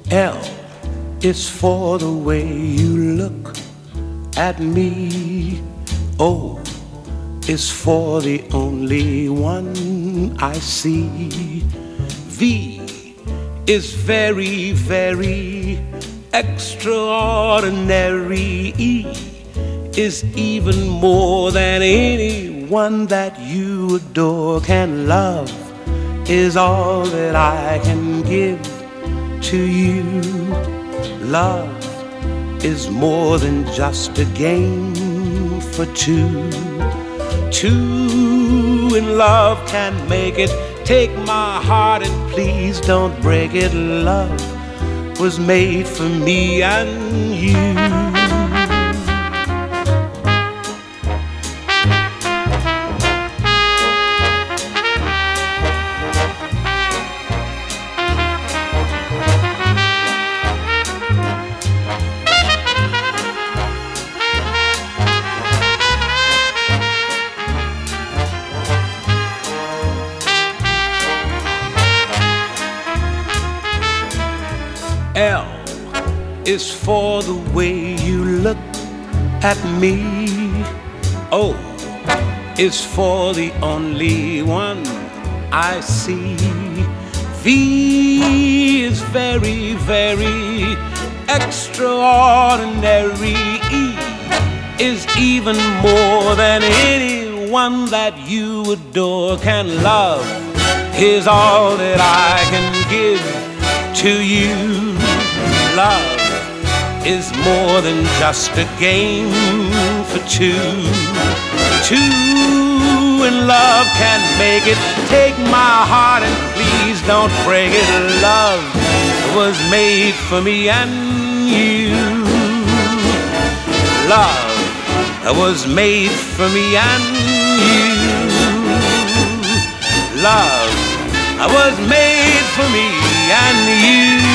L is for the way you look at me. O is for the only one I see. V is very, very extraordinary. E is even more than anyone that you adore can love. Is all that I can give to you. Love is more than just a game for two. Two in love can make it. Take my heart and please don't break it. Love was made for me and you. L is for the way you look at me. O is for the only one I see. V is very, very extraordinary. E is even more than anyone that you adore can love. Is all that I can give to you. Love is more than just a game for two. Two in love can make it. Take my heart and please don't break it. Love was made for me and you. Love was made for me and you. Love was made for me and you.